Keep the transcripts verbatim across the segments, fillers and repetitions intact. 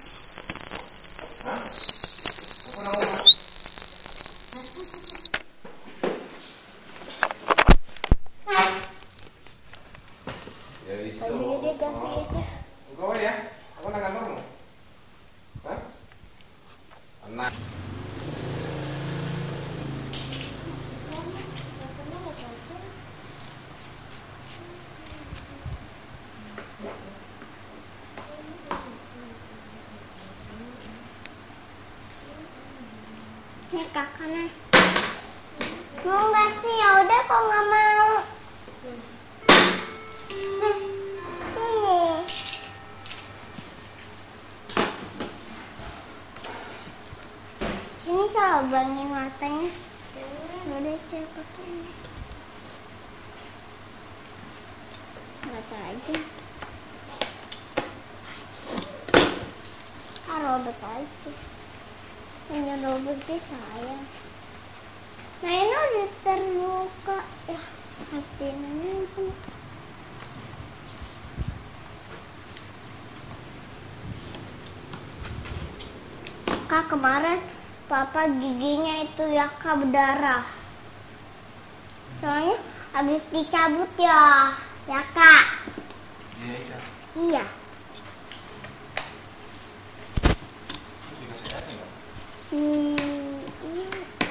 Hah? Apa namanya? Ya bisa. Bajunya dia ganti aja. Enggak ya? Apa nak kantormu? Hah? Anak. Nih kakaknya. Mau nggak sih? Ya udah kok nggak mau. Nah, ini. Sini coba bangin matanya. Udah cek pakai ini. Mata aja. Ah, robot aja. Punya robot sih sayang. Nah ini udah terluka ya, hatinya itu. Kak, kemarin papa giginya itu ya kak berdarah. Soalnya habis dicabut ya, ya kak. Iya, iya. Iya. Dikasih aja enggak? Hmm, ini.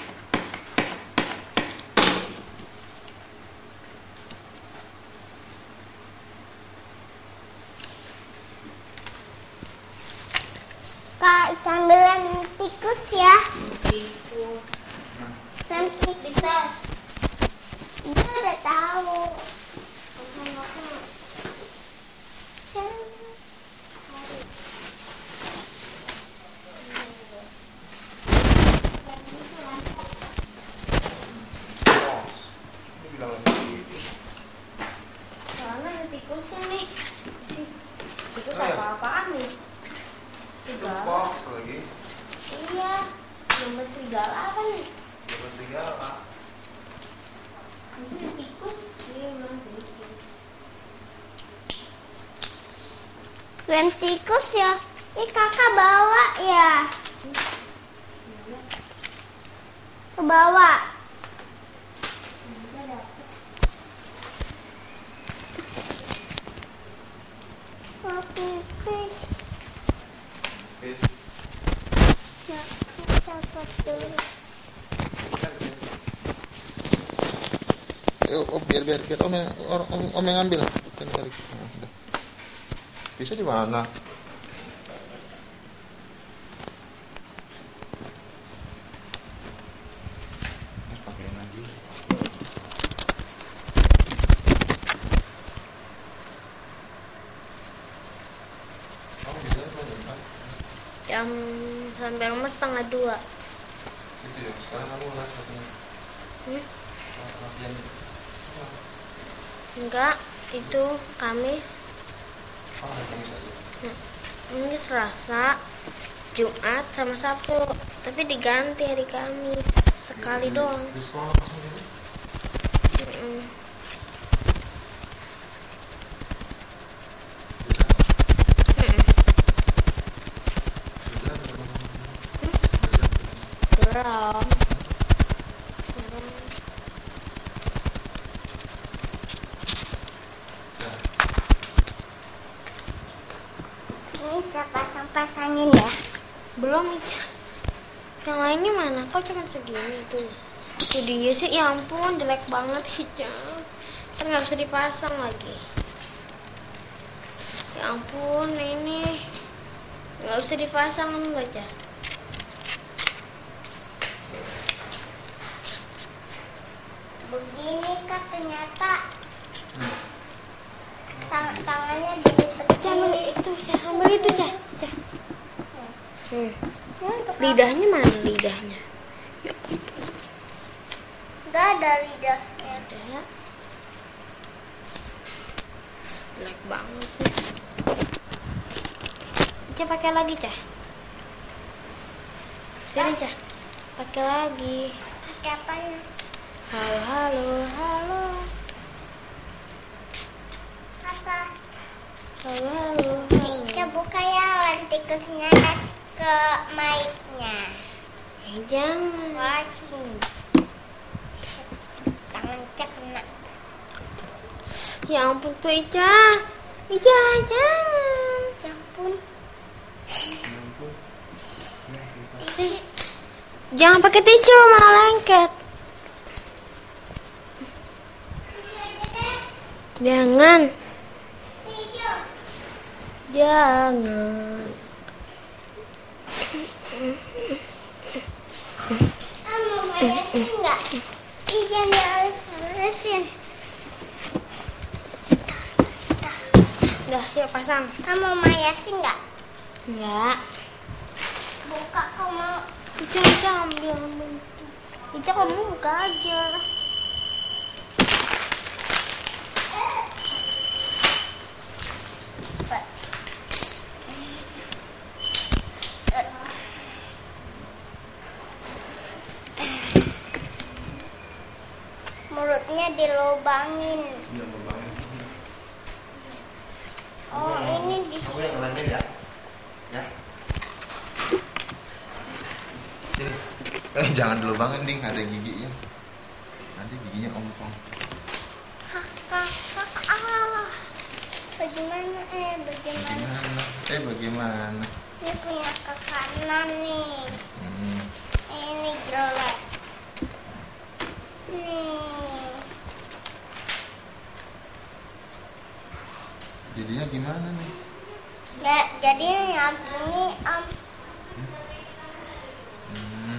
Kak, sambilan tikus ya. Tikus. Sam tikus. Dia udah tahu. Oh, ini bilang begitu. Soalnya ada tikusnya nih. Tikus Oh, iya. apa-apaan nih? Itu Serigala. box lagi. Iya. Gambar serigala apa nih? Terus serigala. Ini tikus. Iya memang tikus. Dan tikus ya. Ih kakak bawa ya. Ke bawah. Bisa dapet. Oh, pipis. Fish. Ya, catat dulu. Yuk, oh, biar biar biar om yang om, om, om yang ngambil. Kan tarik. Nah, udah. Bisa di mana? Harus pakai lagi. Kamu bisa apa jam? Jam sampai rumah setengah dua. Gitu ya. Sekarang kamu les katanya. Hmm? Latihan. Enggak, itu Kamis. Oh, hari Kamis aja. Ini Selasa, Jumat sama Sabtu. Tapi diganti hari Kamis sekali Di- doang. Di sekolah langsung gitu. Mm-mm. Mm-mm. Sudah ada berapa? Belum. Ini cat pasang-pasangin ya. Belum Ica. Yang lainnya mana? Kok cuma segini tuh? Itu dia sih, ya ampun jelek banget Ica. Kan nggak bisa dipasang lagi. Ya ampun ini nggak usah dipasang enggak Ica. Begini kak ternyata. Tang tangannya dilipetin. Jangan itu, Ica. Ambil itu Ica. Ica. Hmm. Ya, untuk Lidahnya mana lidahnya? Ya, Gak ada lidahnya. ada. Jelek banget. Ica pakai lagi, Cah. Sini, Cah. Pakai lagi. Pakai apanya? Halo, halo, halo. Apa? Halo, halo. Cica buka ya lem tikusnya, kasih ke mic-nya. Eh, jangan. Wah, sini. Set, tangan Ica kena. Ya ampun tuh Ica. Ica, jangan. Ya ampun. Jangan pakai tisu, malah lengket. Jangan. Jangan. Kamu malesin nggak? Ih, jangan malesin. Dah, yuk pasang. Kamu malesin nggak? Enggak. Buka kamu. Ica, Ica ambil, ambil. Ica kamu buka aja. Mulutnya dilobangin. Iya, lubangin. Oh, ini di Aku yang ngelangin ya. Ya. Sini. Eh, jangan dilubangin, Ding, ada giginya. Nanti giginya ompong. kakak kakak ah. Bagaimana eh bagaimana? Bagaimana? Eh, bagaimana? Ini punya ke kanan nih. Hmm. Ini jelek. Nih. Jadinya gimana nih? Ya, jadi yang ini om. Hmm.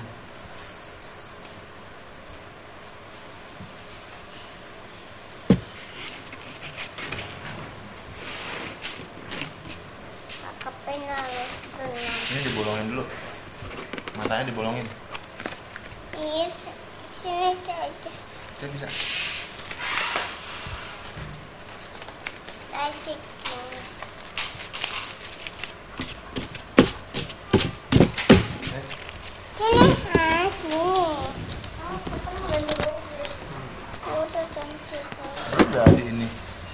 Kakak penalis tenang. Ini dibolongin dulu. Matanya dibolongin. Iya, s- sini saja. Saya bisa. Saja. Eh, Sini, ah sini. Udah ganti. jadi ini.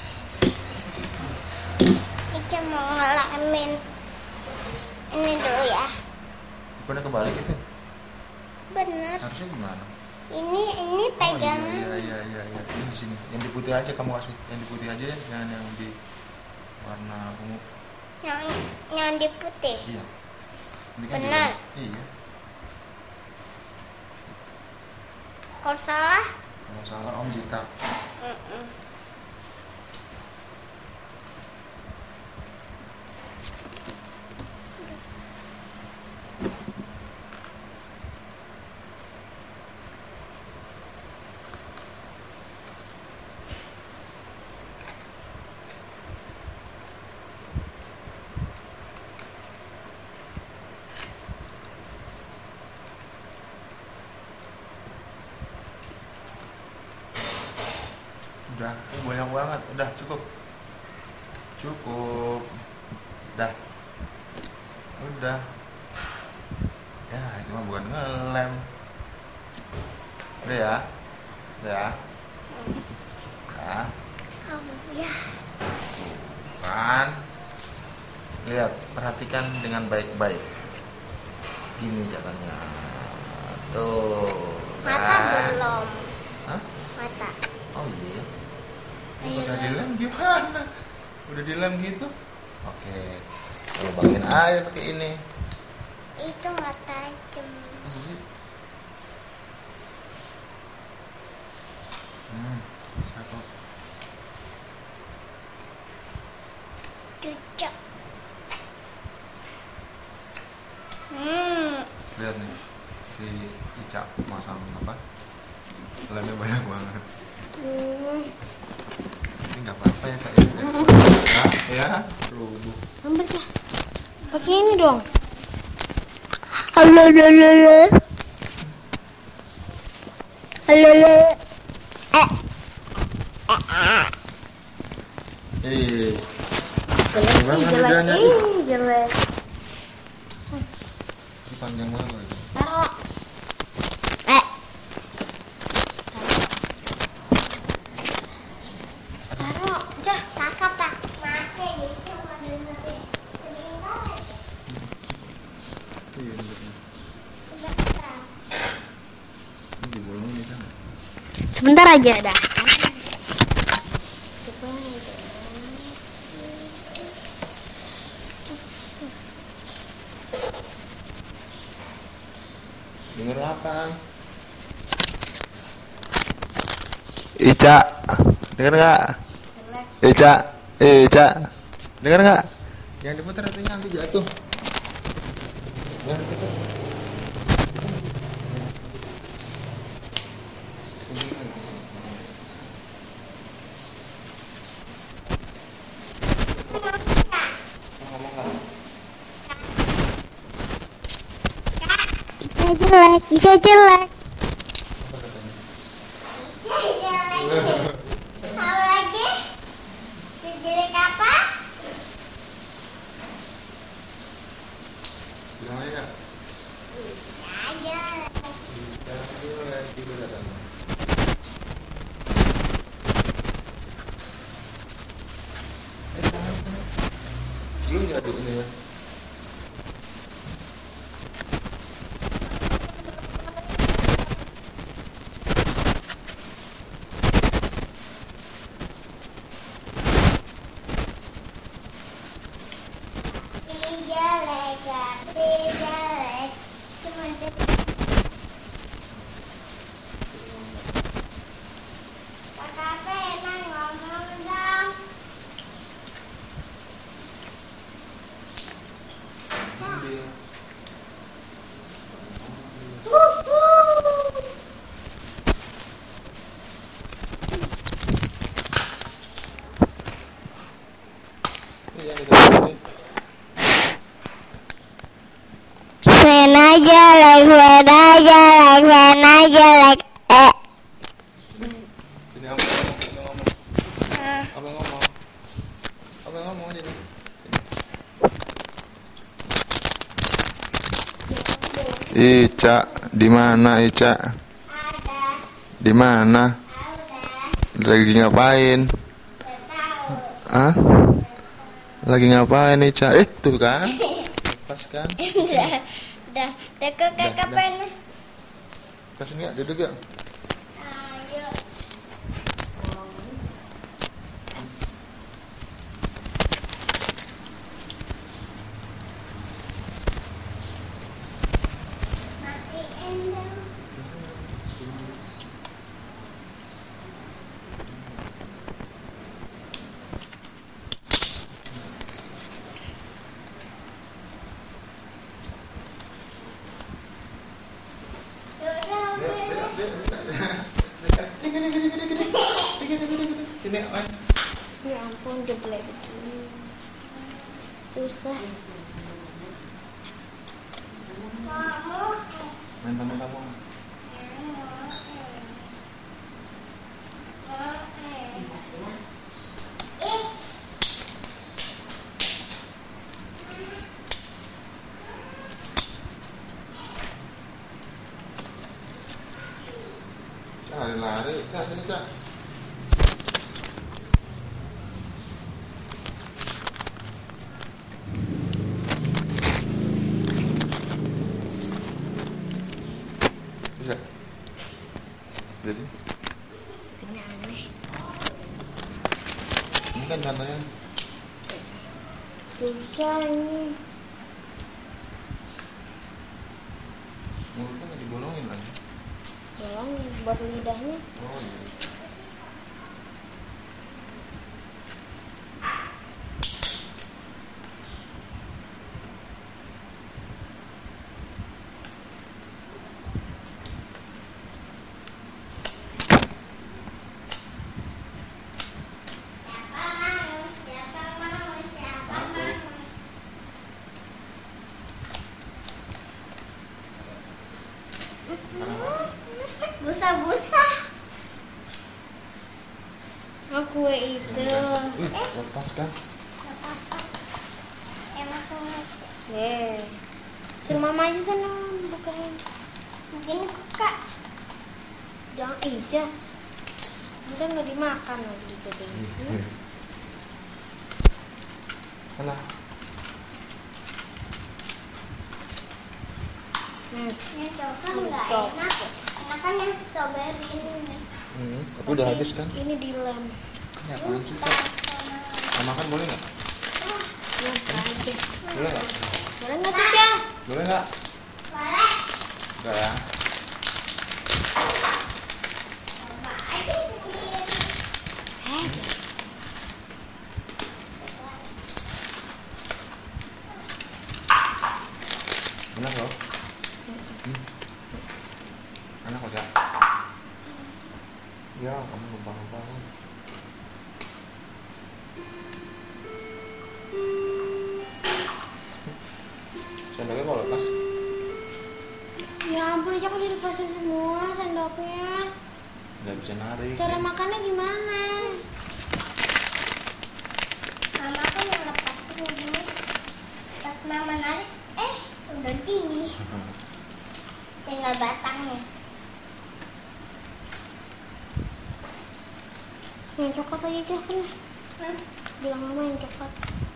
Ica mau ngalamin. Ini dulu ya. Bukannya kebalik itu? Bener. Harusnya gimana? Ini ini Oh, pegangan. iya, iya, iya, iya. Ini di sini. Yang di putih aja kamu kasih. Yang di putih aja ya, jangan yang di warna ungu. Yang yang di putih. Iya. Ini kan Benar. juga- Iya. Kalau salah, Kalau salah Om Zita. mm-mm. Udah, oh, banyak banget. Udah, cukup. Cukup. Udah. Udah. Ya, itu mah bukan ngelem. Udah ya. Udah ya. Ya. Kamu ya. Kan. Lihat, perhatikan dengan baik-baik. Gini caranya. Tuh. Mata kan. belum. Hah? Mata. Oh iya. Ayo, Udah Ren. dilem gimana? Udah dilem gitu? Oke. Lubangin aja pakai ini. Itu nggak tajam. Masa sih? Hmm, bisa kok. Cucuk. Hmm. Lihat nih, si Ica masang apa? Lemnya banyak banget. Hmm, Ini nggak apa-apa ya kak ya. Nah, ya, rubuh. ambil ya. Pakai ini dong. Halo, halo, halo. Halo, halo. Eh, Eh, Jelek, Gimana ih, jelek, lidahnya? ih, jelek. ini panjang banget lagi. Taruh. eh. Taruh, udah. Kakak pak, pakai gitu. Sebentar aja dah. Dengar apa? Ica, dengar nggak? Ica, Ica, dengar nggak? Jangan diputar, artinya nanti jatuh. Jangan diputar. Bisa jelek, bisa jelek. Apa lagi? Jelek apa? Bilang aja Kak. Ya, Jelek, tidur datang. Belum jadi ini ya. jelek, tapi jelek. Cuma jelek. Kakak pengen ngomong dong. Vena jelek, Vena jelek, Vena jelek. Eh. Sini apa ngomong? Apa ngomong? Apa ngomong jadi? Ica, di mana Ica? Ada. Di mana? Ada. Lagi ngapain? Tahu. Hah? Lagi ngapain Ica? Eh, tuh kan? Pas kan? Udah, udah, udah ke kakak pengen. Pas enggak? Duduk yuk. Ayo. Matiin dong. Sini, main. Ya ampun, geblek begini. Susah. Main tamu-tamu. Lari-lari, Cak, sini Cak. Bisa. Jadi, Ini aneh. ini kan contohnya. Susah ini. Mulutnya nggak dibolongin lagi. Tolong buat lidahnya. Oh iya. Siapa mau? Siapa mau? Siapa mau? Busa-busa. Oh, kue itu. Wih, lepas kan? Apa-apa. Eh, masuk masuk. Nih. Suruh mama aja sana bukain. Mungkin kak. Jangan ija. Bisa nggak dimakan lagi dijadiin. Hmm? Alah. Hmm. Ini coklat nggak Coklat. enak. Enak kan yang strawberry ini. Hmm, tapi udah habis kan? Ini dilem. Ini apaan sih, Cak? Mau makan boleh nggak? Ya, aja. Boleh nggak? Boleh nggak Cica? Boleh nggak? Boleh. Enggak ya? Coba aja sendiri. Eh, Enak loh. Hmm. Enak kok, Cak. Ya, kamu numpang-numpang. Sendoknya mau lepas? ya ampun, Cica udah dilepasin semua sendoknya. Nggak bisa narik. Cara makannya gimana? Mama kan yang lepasin ini. Pas mama narik, eh udah gini. Tinggal batangnya. Yang coklat aja Cica kan. Hah? Bilang mama yang coklat.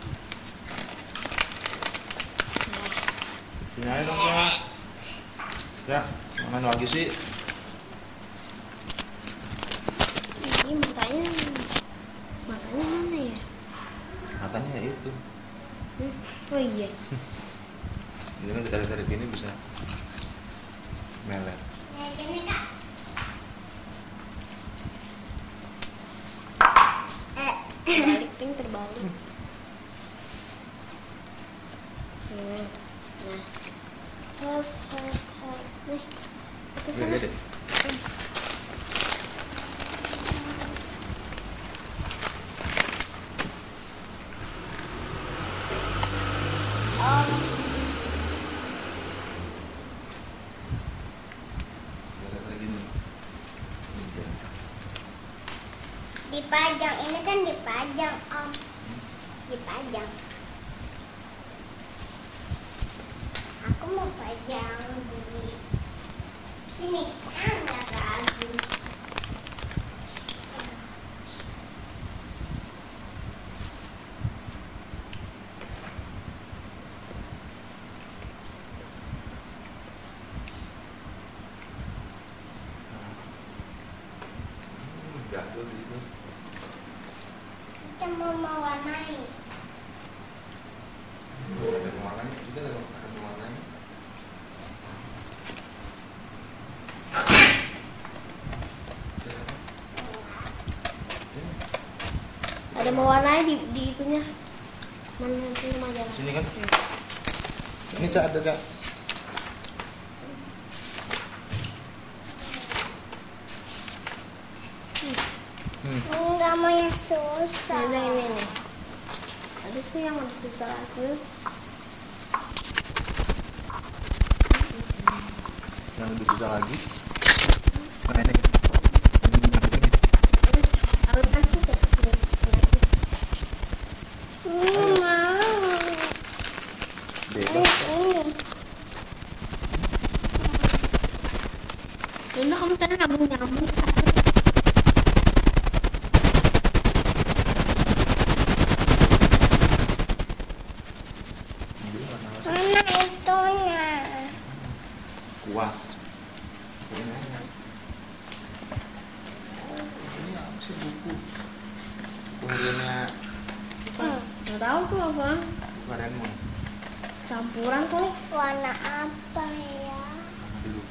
Sini aja dong, ya. Ya, mana lagi sih? Ini matanya, matanya mana ya? Matanya itu. Hmm? Oh iya. Ini kan ditarik-tarik gini bisa melet. Ya gini kak. Eh, Balik pink terbalik. Hmm. Nah. Hop, hop, hop. Nih. Itu sana. Gede. oh, Tarik-tarik gini. Gitu. dipajang ini kan dipajang om. Dipajang. Aku mau pajang di sini. Ah, nggak bagus. Hmm, jatuh di situ. Kita mau mewarnai. Ada warnanya, kita ada ada warnanya. Ada mewarnai di di itunya. Mana itu majalah? Sini kan? Ini Cak, ada Cak. Hmm. Enggak mau yang susah. Ada ini nih. Ada sih yang ada susah aku. Yang lebih susah lagi. Nah, ini. Harus kasih ke Hmm, mau. Bebas. Ini. Luna kamu tadi nyambung nyambung. Ambil warna apa? Mana itunya? Kuas. Ini aja. Ini apa sih buku? Buku hariannya Hmm. Nggak tahu tuh apa. buku harianmu. Campuran kali. Warna apa ya? Mana dulu?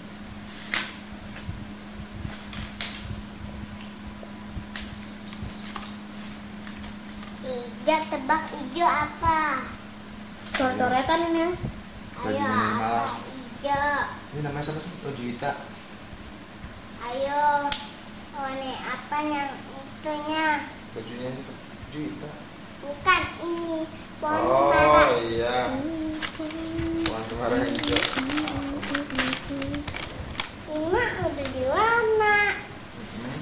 Hijau, tebak hijau apa? Coret-coretan ini ya. Baju Ayo, minimal. apa hijau? Ini namanya siapa sih? Oh, Juwita. Ayo, warna apa yang itunya? Bajunya ini Juwita. Bukan ini, pohon Oh cemara. iya. Pohon cemara hijau. Ini mah udah diwarna. Hmm.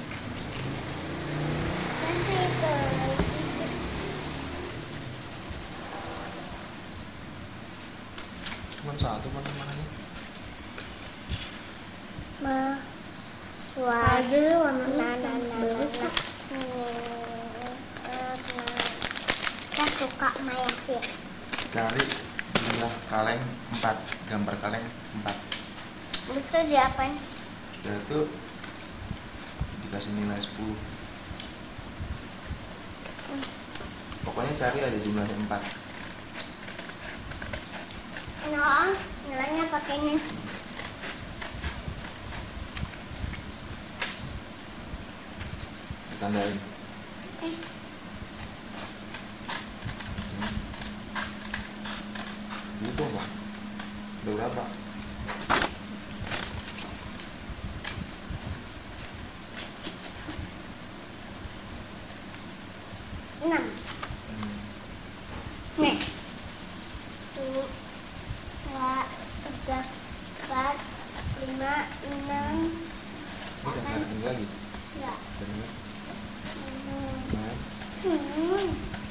Masa itu lagi sih? Cuma satu mana mananya? Ma, warna, Ada warna nah, nah, nah, nah, bagus nah. kok. Kita suka Maya sih. Cari jumlah kaleng empat, gambar kaleng empat. Terus tuh diapain? Dan itu di dikasih nilai sepuluh. Pokoknya cari aja jumlahnya empat. Nah, nilainya pakai ini. Ditandain. Eh, Gitu Pak. Udah berapa? enam. Hmm. Nih. Satu, dua, tiga, empat, lima, enam. Ini udah nggak ada ini lagi. Ya. Benar. Hmm. Nah, Hmm.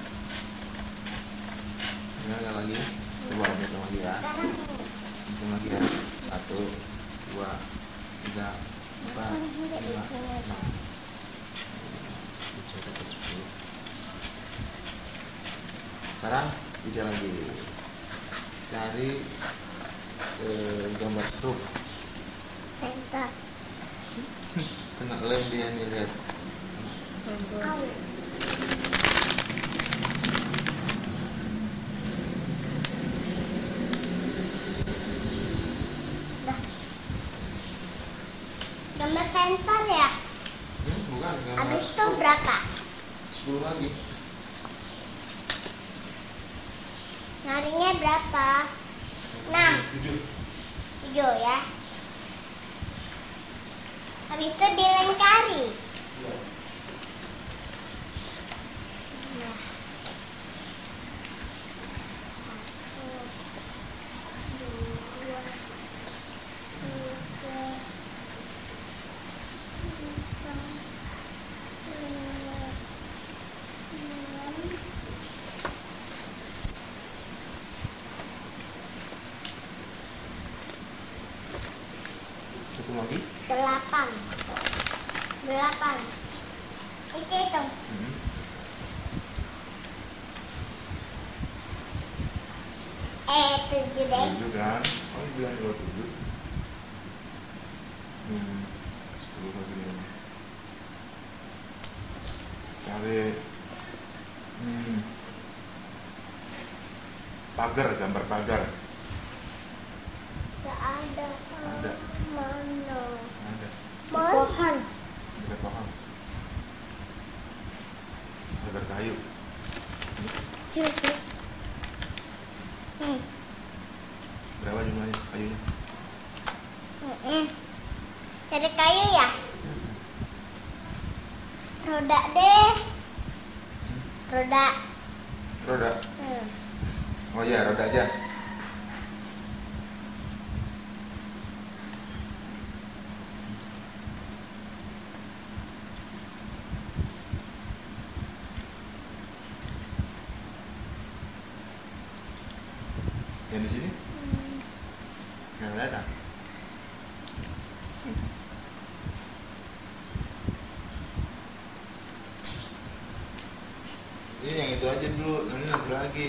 ini ada lagi. Coba hitung lagi ya. Sekarang ini. Hitung lagi ya. Satu, dua, tiga, empat, lima, enam. Tujuh, delapan, sepuluh. Sekarang tiga lagi. Cari eh, gambar truk. Center. Kena lem dia nih, lihat. Au. Dah. Gambar center ya? Hmm, bukan gambar Habis itu truk. berapa? sepuluh lagi. Nyarinya berapa? enam. Tujuh. Tujuh ya. Habis itu dilengkari. Iya. Nah. Satu lagi. Delapan. Delapan. Itu hitung. Hmm. Eh, tujuh deh. Tujuh kan? Oh, ini bilang dua tujuh. Hmm. Sepuluh lagi nih. Cari. Hmm. Pagar, gambar pagar. Gak ada. Ada. Mana? Ada. Pohon. Dekat pohon. Pagar kayu. Kecil sih. Hmm. Berapa jumlahnya kayunya? Hmm. Cari kayu ya? Roda deh. Roda. Roda. Hmm. Oh iya, roda aja. Yang di sini? Nggak kelihatan. Ini yang itu aja dulu, ini nanti lagi.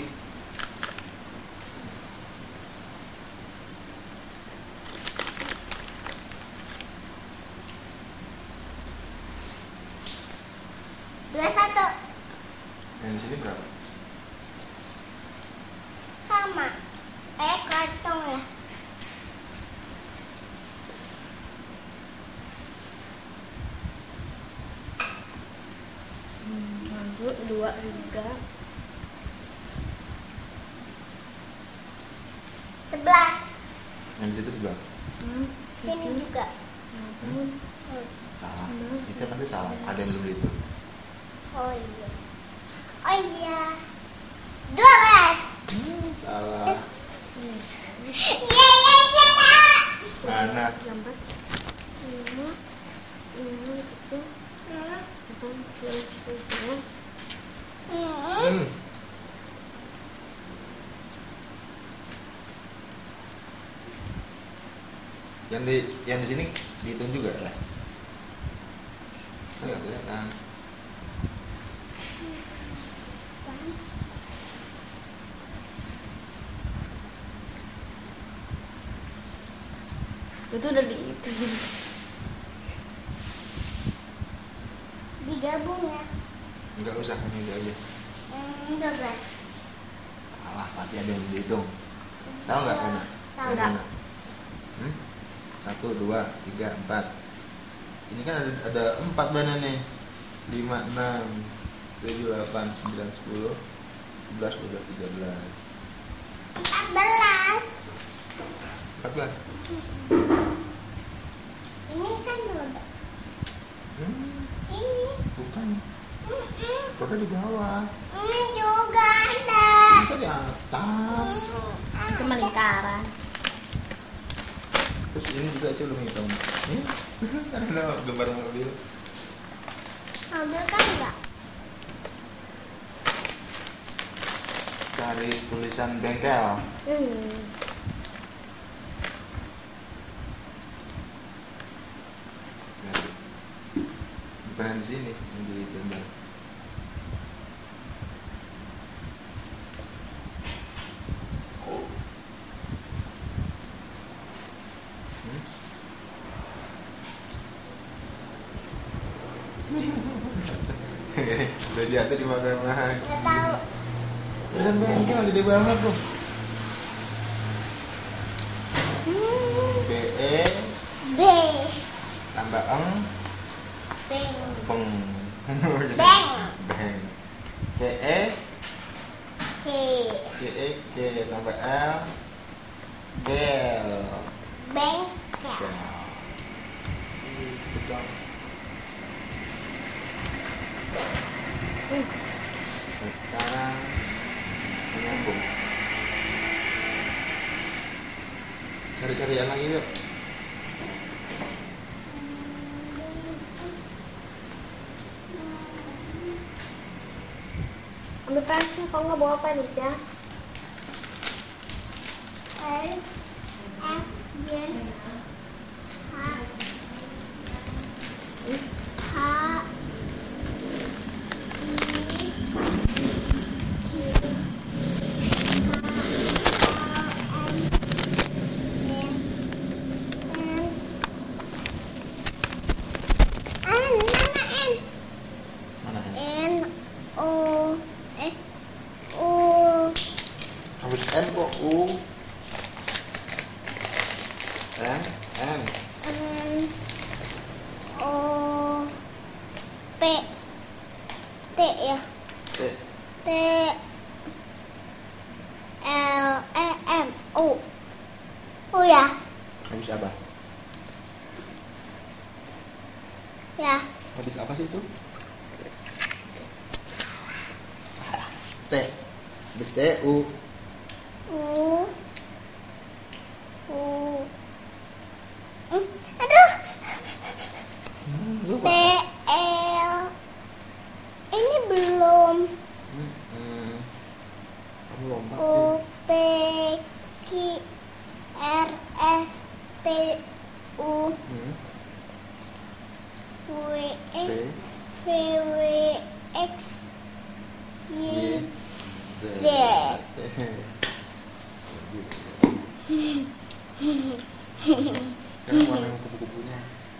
Dua satu. Yang di sini berapa? Sama. Eh, kantong ya. Satu, dua, tiga. Sebelas. Yang di situ sebelah. Hmm. Sini juga. Satu. Hmm. Salah. Itu pasti salah. Ada yang belum dihitung. Oh iya. Oh iya. Dua belas. Salah. Iya, iya, iya, Kak. Mana? Empat, lima, lima, tujuh, Hmm. delapan, sembilan, sepuluh. Hmm. Hmm. Yang di yang di sini dihitung juga ya? Enggak kelihatan. Itu udah dihitung. digabung ya. Enggak usah, ini aja aja. Hmm, dua belas. Alah, pasti ada yang dihitung. Tahu nggak Rena? Tahu. Rena? Hmm? Satu, dua, tiga, empat. Ini kan ada, ada empat banana nih. Lima, enam, tujuh, delapan, sembilan, sepuluh, sebelas, dua belas, tiga belas. Empat belas. Empat belas. Ini kan roda. Hmm, Ini. bukan. Mm-mm. Roda di bawah. Ini juga ada. Masa di atas. Itu mah lingkaran. Terus ini juga coba hitung. Ini kan ada gambar mobil. Mobil kan enggak. Cari tulisan bengkel. Hmm. Bukan yang di sini, yang di gambar. Hmm? Udah jatuh di makan lagi. Enggak tahu. Tulisan bengkel gede banget tuh. Hmm. B E B. tambah eng Beng. peng. Beng. Beng. C E C. C E K tambah L gel. Bengkel. Gel. Ih, betul. Sekarang menyambung. Cari-carian lagi yuk. Ambil pensil, kalau nggak bawa pen ya. L F G H H Mana ini? N O eh O Habis N kok U. N N N O P T ya T T L E M U U ya habis apa? ya Habis apa sih itu? Salah. T. Habis T U. U U Hmm, aduh Hmm, T lupa. L ini belum Hmm, hmm. Kamu lompat U sih. P Q R S T U Hmm. W E T V W X Y Z. Sekarang warna yang kupu-kupunya.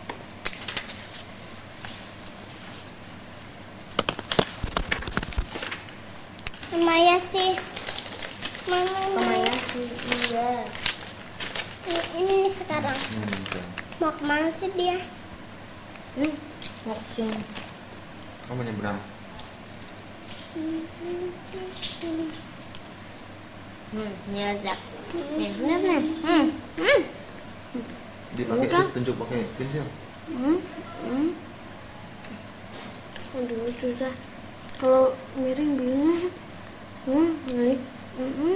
Maya sih. Mama Kemana sih? Iya. Ini, ini nih sekarang. Hmm, gitu. Mau kemana sih dia? Hmm. Mau kesini. Kamu nyebrang. Hmm. Nyedak. Nyedak nih. Hmm. Hmm. Dipakai Bukan. itu tunjuk pakai pensil. Hmm. Hmm. Aduh susah. Kalau miring bingung. Hmm. Naik. Hmm.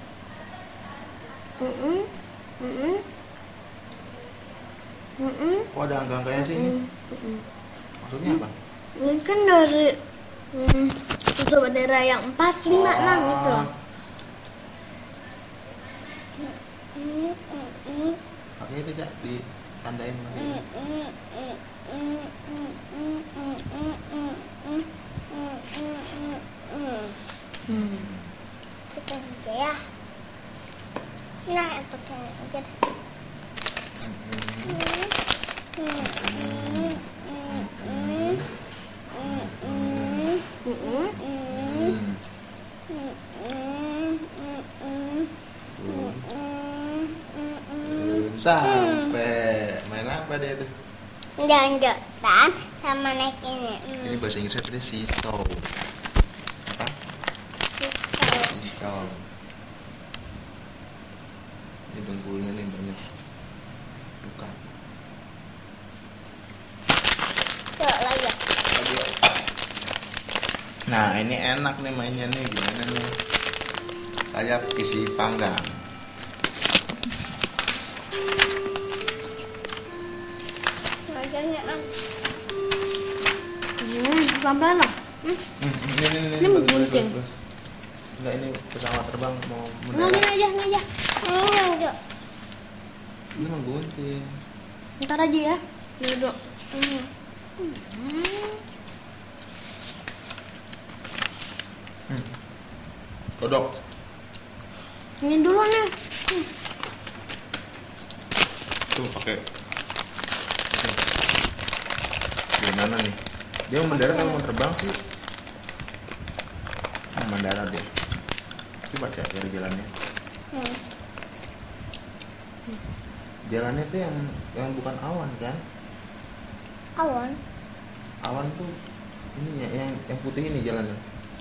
Hmm. Hmm. Hmm. Oh, ada angka-angkanya sih ini. Hmm. Maksudnya apa? Ini kan dari hmm, unsur bendera yang empat, lima, enam itu loh. Pakai itu Cak, ditandain pakai itu. Hmm. Kita aja ya. Nah, itu kayaknya aja deh. Hmm. sampai. Main apa dia tuh? Jonjotan sama naik ini. Hmm. Ini bahasa Inggrisnya tadi seesaw. Apa? Susah. Seesaw. Ini dengkulnya nih banyak luka. Yuk lagi. Nah ini enak nih mainnya nih, gimana nih? Sayap isi panggang. Laganya ah. Hmm, pelan-pelan lah. Hmm. Hmm, ini ini ini, Ini bagus, bagus, gunting. bagus. Enggak, ini pesawat terbang mau Nah, ini mendarat. aja, ini aja. Ini Jonjo. Ini mau gunting. Ntar aja ya. Duduk. Hmm. Hmm. Kodok. Ini dulu nih. Hmm. Tuh pakai. Gimana nih? Dia mau mendarat atau mau terbang sih? Mau mendarat dia. Coba cek dari jalannya. Hmm. Jalannya tuh yang yang bukan awan kan? Awan. Awan tuh ini ya, yang yang putih ini jalannya.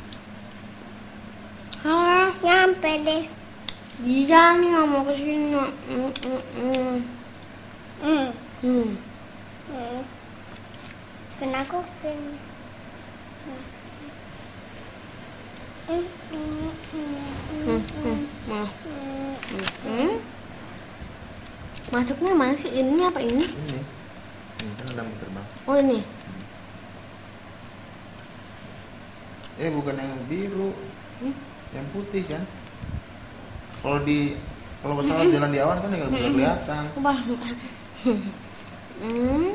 Halo. Nyampe deh. Iya nih nggak mau kesini. Hmm, hmm, hmm. Hmm. Hmm. Hmm. Kena aku sini. Hmm. Hmm. Hmm. Hmm, hmm. Nah. Hmm. Hmm. Masuknya mana sih? Ini apa ini? Ini. Ini kan udah mau terbang. Oh ini. Eh bukan yang biru, Hmm? yang putih kan? Kalau di kalau pesawat jalan di awan kan nggak bisa kelihatan. Coba. Hmm.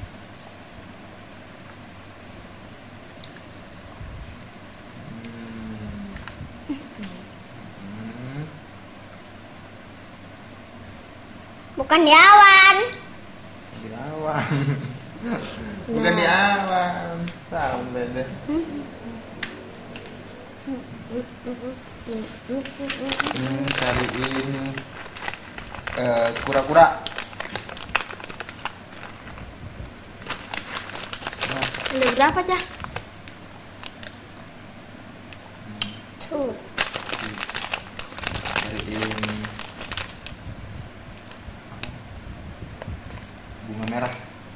Hmm. Bukan di awan. Di awan. Bukan di awan. Sampai deh. Hmm, cariin eh, kura-kura. Nah, Ada berapa Cah? Tuh. cariin bunga merah.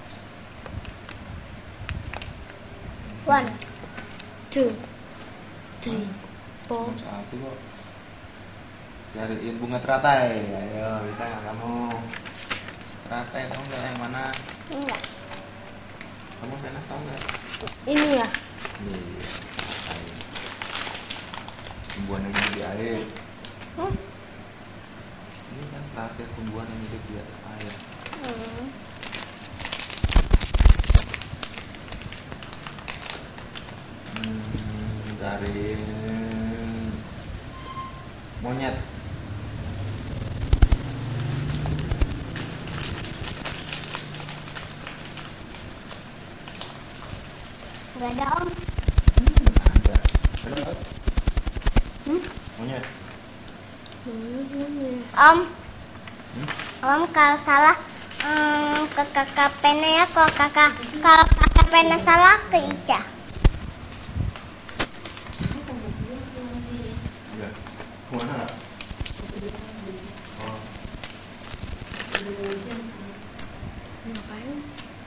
One. Two, three, four. Cuma satu kok. Cariin bunga teratai. Ayo, bisa nggak kamu? Teratai tahu nggak yang mana? Enggak. Kamu pernah tahu nggak? Ini ya. Iya, teratai. Tumbuhan yang hidup di air. Hmm. Ini kan teratai, tumbuhan yang hidup di atas air. Hmm. Hmm, cariin monyet. Enggak ada om. Ada. Ada nggak? Hmm? Monyet. Om. Hmm? Om kalau salah hmm, ke kakak Pena ya. Kalau kakak kalau kakak Pena salah ke Ica. Enggak. Kemana nggak? Oh. Ngapain?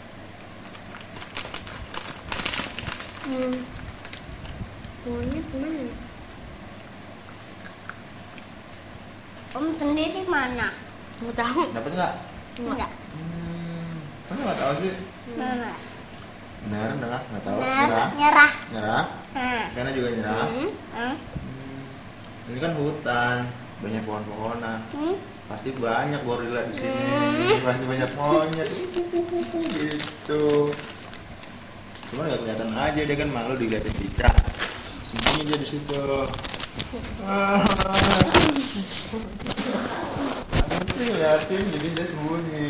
Hmm. Monyet mana? Om sendiri mana? Nggak tahu. Dapat nggak? Enggak. Hmm. Kamu nggak tahu sih? Mana? Benar, enggak? Nggak tahu. Nah, Nyerah. nyerah. Nyerah. Hmm. Karena juga nyerah. Hmm. Hmm. Hmm. Ini kan hutan, banyak pohon-pohonan. Hmm. Pasti banyak gorila di sini. Pasti banyak monyet. Gitu. Cuma nggak kelihatan aja, dia kan malu dilihatin cicak. Sembunyi dia di situ. Ah. Aku ngeliatin, jadi dia sembunyi.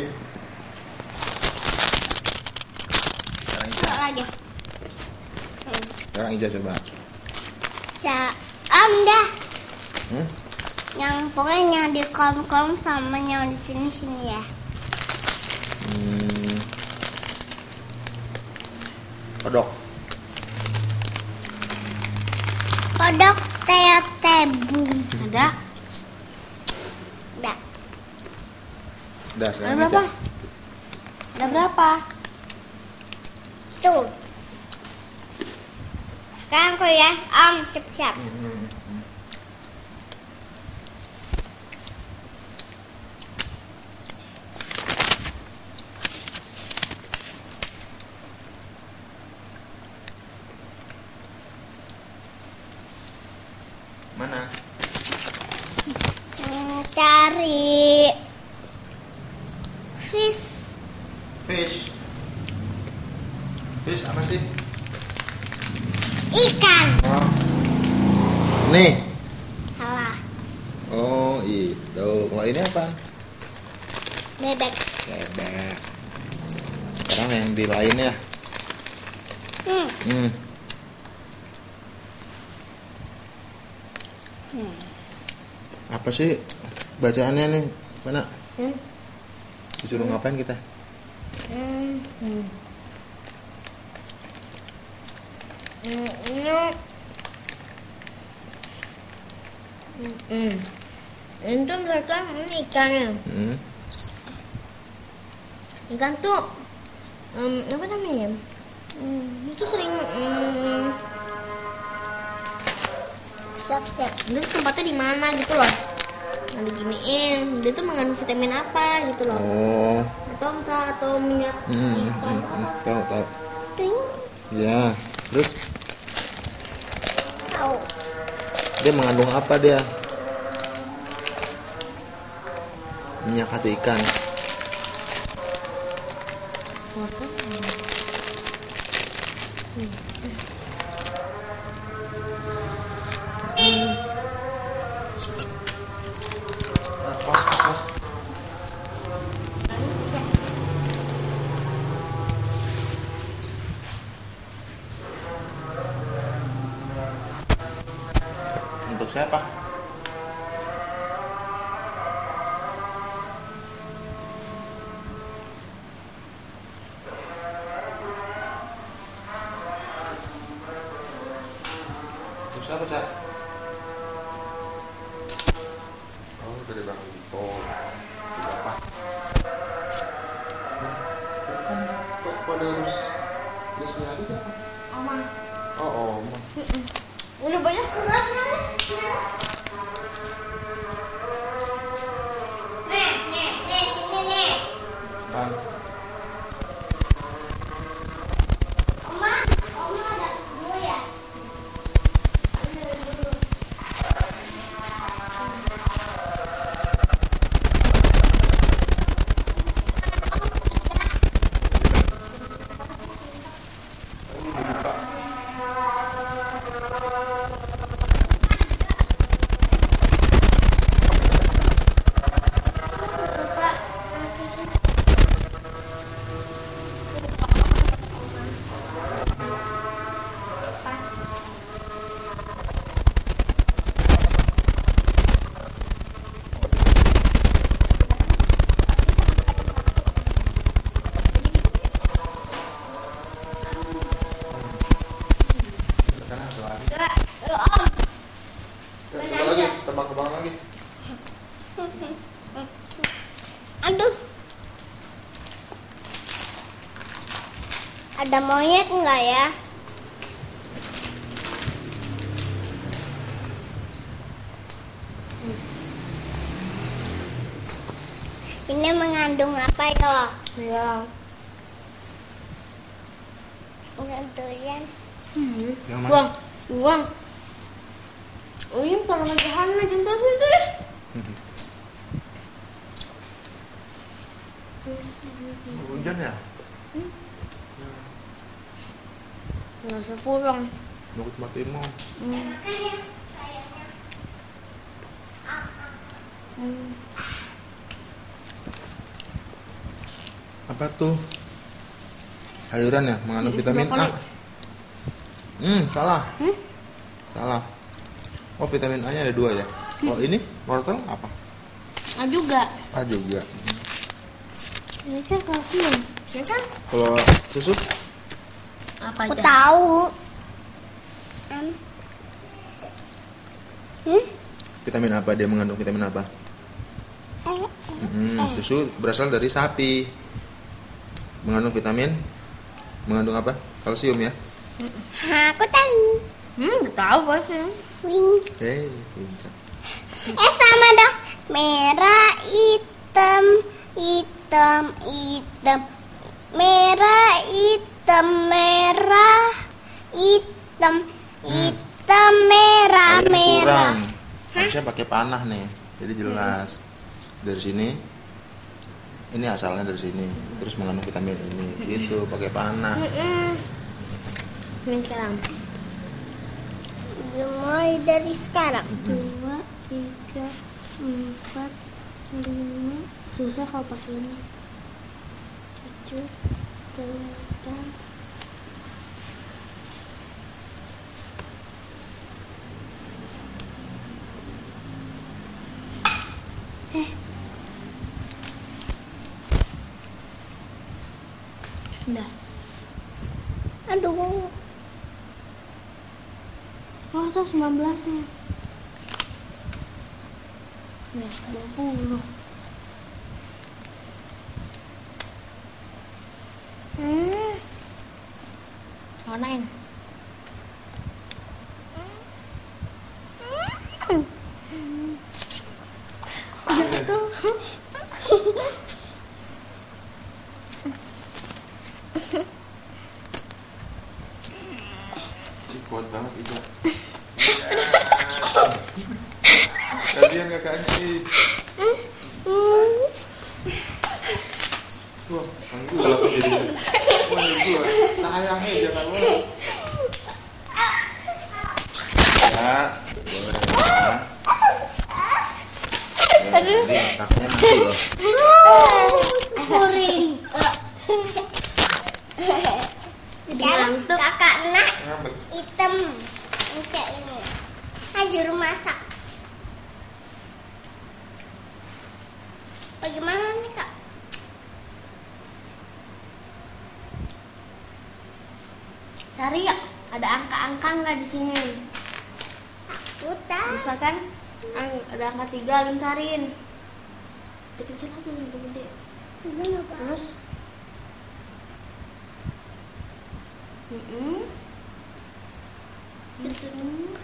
Sekarang Ica, Enggak lagi. Hmm. sekarang Ica coba. Ya, om dah. Hmm? Yang pokoknya yang di kolom-kolom sama yang di sini-sini ya. Kodok. Kodok teotebung. Ada? Udah. Udah Ada sekarang berapa? baca. Ada berapa? Tuh. Sekarang aku ya, Om siap-siap. Hmm, hmm, hmm. Mana? Hmm, Cari fish. Fish. Fish apa sih? Ikan. Oh. Nih. Salah. Oh, itu. Kalau ini apa? Bebek. Bebek. Sekarang yang di lain ya. Hmm. Hmm. Hmm. Apa sih bacaannya nih? Mana? Hmm. Disuruh ngapain kita? Hmm. Hmm. Hmm. Ini. Hmm. Hmm. Ini tuh mereka ini ikannya. Hmm. Ikan tuh um, apa namanya? Hmm, itu sering um, Siap-siap. dia tuh tempatnya di mana gitu loh. Nah, diginiin, dia tuh mengandung vitamin apa gitu loh. Oh. Atau enggak atau minyak Hmm. hmm, ikan. hmm, hmm. Tahu tahu. Ting. Ya. Terus Tahu. dia mengandung apa dia? Minyak hati ikan. Pos, pos. Untuk siapa? Untuk siapa, Cak? Oh, dari Bang Dito. Berapa? Kan kok pada harus harus nyari siapa? Oma. Oh, oh, Oma. Udah banyak kurangnya. Nih, nih, nih, sini nih. Bang. Oma, Oma ada dulu ya. Sana ada lagi. Enggak, Om. Ya, coba lagi, tebak-tebak lagi. Aduh. Ada monyet enggak ya? Ini mengandung apa ya? Ya. Mengandung durian. Hmm. Yang mana? Buang, buang. Oh ini taruh lagi Hana contoh situ deh. Hujan ya? Nggak usah pulang. Mau ke tempat Imo. Hmm. Hmm. Apa tuh? Sayuran ya, mengandung Hmm, vitamin A. brokoli. Hmm, salah. Hmm? Salah. Oh, vitamin A-nya ada dua ya. Kalau ini wortel apa? Ah juga. A juga. Ini kan kalsium. Ya kan? Kalau susu? A Apa Aku aja? tahu. Hmm? Hmm? Vitamin apa dia mengandung vitamin apa? Eh, Hmm, susu berasal dari sapi. Mengandung vitamin, mengandung apa? Kalsium ya. aku tahu. Hmm, nggak tahu pasti. Wing. Hei, pintar. Eh sama dong. Merah, hitam, hitam, hitam. Merah, hitam, merah, hitam, hitam, merah, Kalian merah. kurang. Harusnya pakai panah nih. Jadi jelas. Dari sini. Ini asalnya dari sini. Terus mengandung vitamin ini. Gitu, pakai panah. Ini sekarang. Mulai dari sekarang. Dua, tiga, empat, lima. Susah kalau pakai ini. Tujuh, delapan. Eh. Udah. Aduh. Oh, so sembilan belas nya. Ya, dua puluh. Hmm. Warnain. Jatuh. Ih, kuat banget itu. Kasihan kakaknya nih. Wah, kan gula kok jadinya. Wah, ini gula. Sayangnya jangan wah. Ya, boleh ya. Ya, nanti kakaknya mati loh. Kuring. Sekarang Kakak nak Ngambek. hitam. Kayak ini. Ah, juru masak. Bagaimana nih kak? cari ya. Ada angka-angka nggak di sini? Putar. Misalkan ang- ada angka tiga, lingkarin. Kecil aja yang gede. Terus Mm-mm. Terus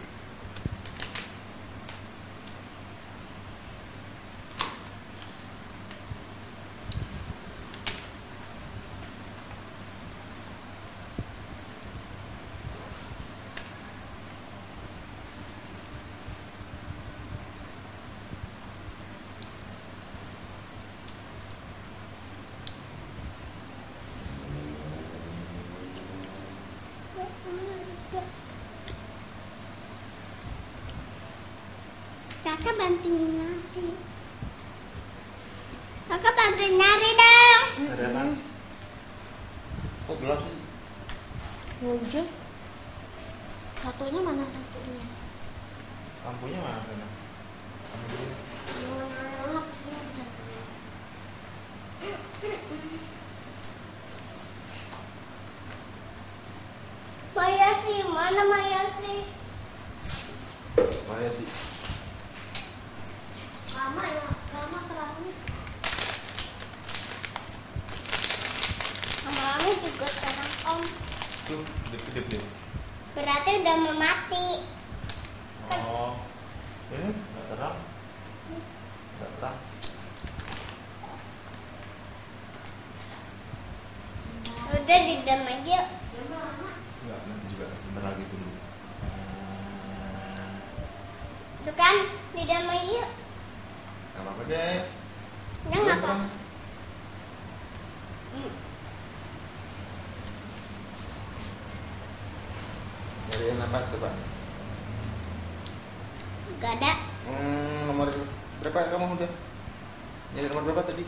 Kakak bantuin nyari. Kakak bantuin nyari dong. Ada apa? Kok gelap sih? wujud. Satunya mana satunya? Lampunya mana sana? Lampu ini. Gelap sih, bisa. Maya sih, mana Maya sih? Mana sih? Lama ya, lama terangnya. Mama juga terang om. Tuh, kedip-kedip deh. Berarti udah mau mati. Oh, ini nggak terang, nggak terang. Udah di dalam aja. Nggak, nanti juga bentar lagi dulu. Itu kan di dalam aja. Nggak apa-apa deh. Ya nggak apa. Nyariin apa coba? Gak ada. Hmm, nomor berapa kamu udah? Nyari nomor berapa tadi?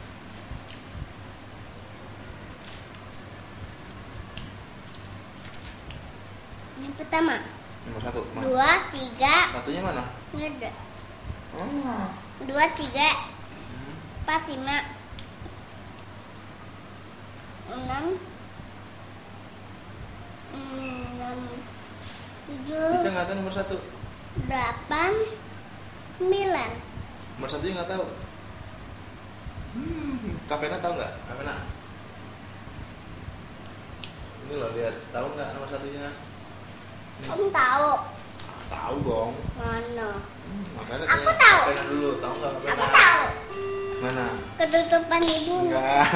Yang pertama, Nomor satu. Mana? dua, tiga, Satunya mana? nggak ada. Oh. Dua, tiga, empat, lima, enam, enam, Ica tujuh, nggak tahu nomor satu. delapan, sembilan. Nomor satunya nggak tahu. Hmm, Kapena tahu nggak? Kapena. Ini loh lihat, tahu nggak nomor satunya? Om tahu. Tahu dong. Mana? Hmm, makanya Aku tanya tahu. Kapena dulu, tahu nggak Kapena? Aku tahu. Mana? Ketutupan ibu. Enggak.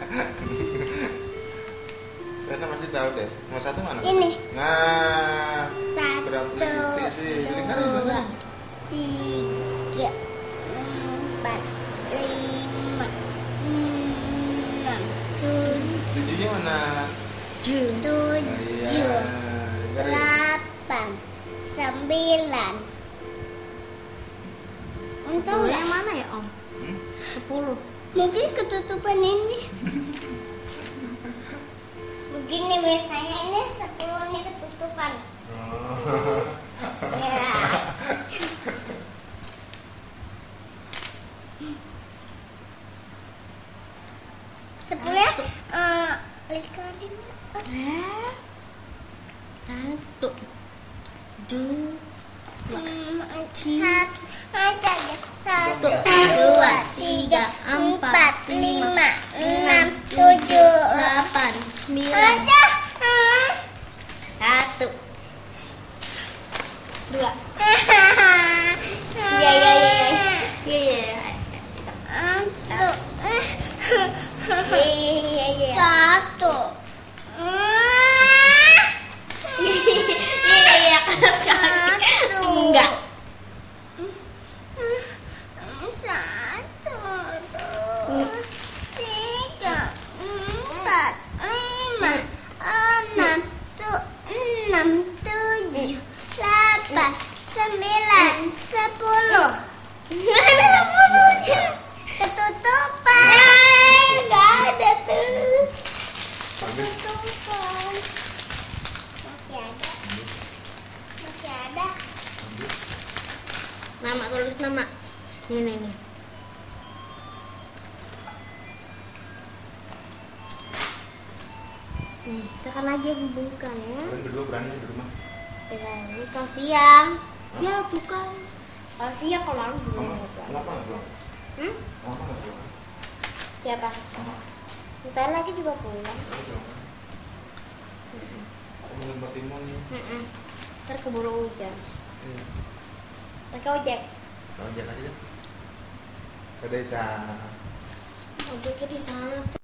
Karena pasti tahu deh. Nomor satu mana? Ini. Nah, Satu, berapa titik sih? Dengerin, dua, dengerin. tiga, empat, lima, enam, tujuh, Tujuhnya mana? tujuh, Nah, iya. Dengerin. delapan, sembilan. Untung Sepuluh nggak? yang mana ya om? Hmm? Sepuluh. Mungkin ketutupan ini. Begini biasanya ini sepuluh ini ketutupan. Oh. Ya. Sepuluh ya? Eh, likarin. Eh, satu, dua, Hmm, satu, aja ya. Satu, dua, tiga, empat, lima, enam, tujuh, delapan, sembilan, aja. Hmm. satu, dua. Ya ya ya ya. Iya iya iya. Satu. Satu. Iya iya keras sekali. Satu. Enggak. Satu, dua, tiga, empat, lima, enam, tu- enam, tujuh, delapan, sembilan, sepuluh. Mana sepuluhnya? Ketutupan. Nggak ada tuh. Ketutupan. Masih ada. Masih ada. Nama tulis nama. Nih nih nih. Nih, tekan aja hubungkan ya. Kalian berdua berani di rumah? Ini kalau siang. Ya tuh kan. Kalau siang kalau malam juga Mama, nggak pulang. kenapa nggak pulang? Hmm? Mama nggak pulang? Siapa? Mama, Ntar lagi juga pulang. kamu pulang kan? Aku mau buat timun nih. Mm-mm. Ntar keburu hujan. Iya. Pakai ojek. Ojek aja deh. Kedai Ca. Ojeknya di sana tuh.